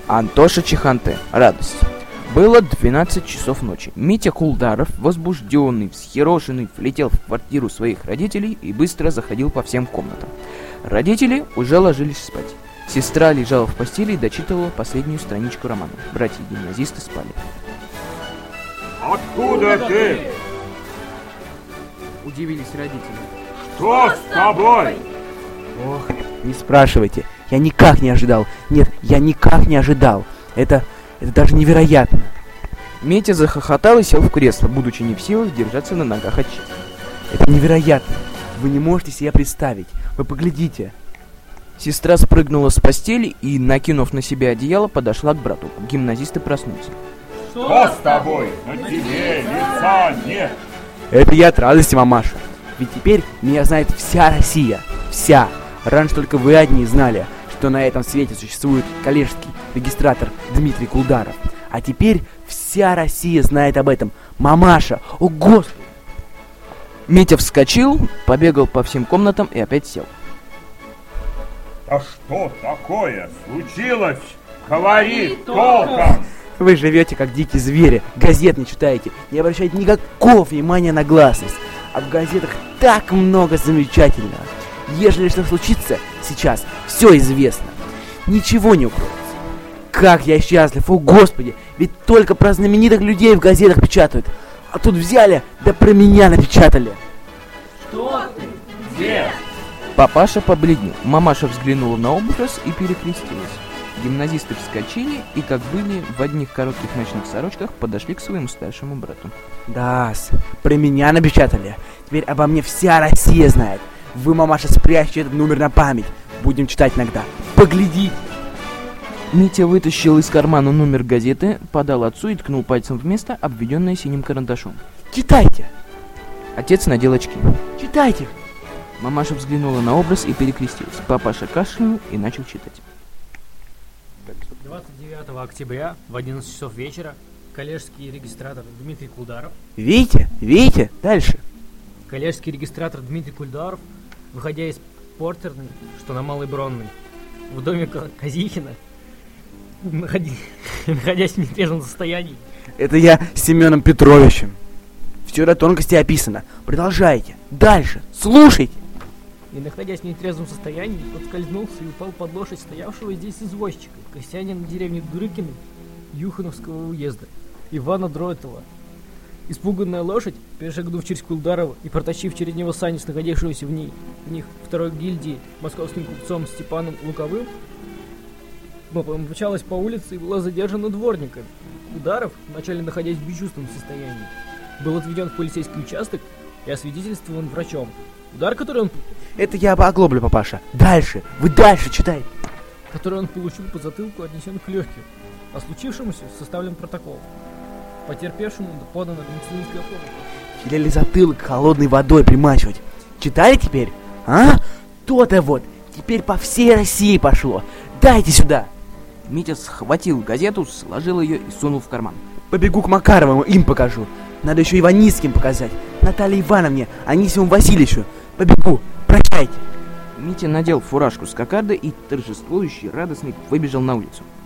Антоша Чеханте. Радость. Было 12 часов ночи. Митя Кулдаров, возбужденный, всхерошенный, влетел в квартиру своих родителей и быстро заходил по всем комнатам. Родители уже ложились спать. Сестра лежала в постели и дочитывала последнюю страничку романа. Братья-гимназисты спали. «Откуда ты?» Удивились родители. «Что с тобой?» Ох, не спрашивайте. Я никак не ожидал. Нет, я никак не ожидал. Это даже невероятно. Митя захохотал и сел в кресло, будучи не в силах держаться на ногах от счастья. Это невероятно. Вы не можете себе представить. Вы поглядите. Сестра спрыгнула с постели и, накинув на себя одеяло, подошла к брату. Гимназисты проснулись. «Что с тобой? На тебе лица нет!» Это я от радости, мамаша. Ведь теперь меня знает вся Россия. Вся. Раньше только вы одни знали, что на этом свете существует коллежский регистратор Дмитрий Кулдаров. А теперь вся Россия знает об этом. Мамаша! О, Господи! Митя вскочил, побегал по всем комнатам и опять сел. «А что такое случилось? Говори толком!» Вы живете как дикие звери, газет не читаете, не обращаете никакого внимания на гласность. А в газетах так много замечательного. Ежели что случится сейчас, все известно. Ничего не укроется. Как я счастлив, о Господи! Ведь только про знаменитых людей в газетах печатают. А тут взяли, да про меня напечатали. «Что ты? Где?» Папаша побледнел. Мамаша взглянула на образ и перекрестилась. Гимназисты вскочили и, как были, в одних коротких ночных сорочках подошли к своему старшему брату. Да-с, про меня напечатали. Теперь обо мне вся Россия знает. Вы, мамаша, спрячьте этот номер на память. Будем читать иногда. Поглядите. Митя вытащил из кармана номер газеты, подал отцу и ткнул пальцем в место, обведенное синим карандашом. Читайте. Отец надел очки. Читайте. Мамаша взглянула на образ и перекрестилась. Папаша кашлянул и начал читать. 29 октября в 11 часов вечера коллежский регистратор Дмитрий Кулдаров. Видите? Дальше. Коллежский регистратор Дмитрий Кулдаров, выходя из портерной, что на Малой Бронной, в доме Казихина, находясь в нетрезвом состоянии. Это я с Семеном Петровичем. Все до тонкости описано. Продолжайте. Дальше. Слушайте. И, находясь в нетрезвом состоянии, подскользнулся и упал под лошадь стоявшего здесь извозчика, крестьянина деревни Дурыкиной Юхановского уезда, Ивана Дройтова. Испуганная лошадь, перешагнув через Кулдарова и протащив через него сани с находившегося в них второй гильдии московским купцом Степаном Луковым, помчалась по улице и была задержана дворниками. Кулдаров, вначале находясь в бесчувственном состоянии, был отведен в полицейский участок и освидетельствован врачом. Удар, который он... Это я оглоблю, папаша. Дальше. Вы дальше читайте. Который он получил по затылку, отнесен к легким. О случившемуся составлен протокол. Потерпевшему подана медицинская помощь. Велели затылок холодной водой примачивать. Читали теперь? А? То-то вот. Теперь по всей России пошло. Дайте сюда. Митя схватил газету, сложил ее и сунул в карман. Побегу к Макаровым, им покажу. Надо еще Иваницким показать. Наталье Ивановне, Анисиму Васильевичу. Побегу. Прощайте. Митя надел фуражку с кокардой и торжествующий, радостный выбежал на улицу.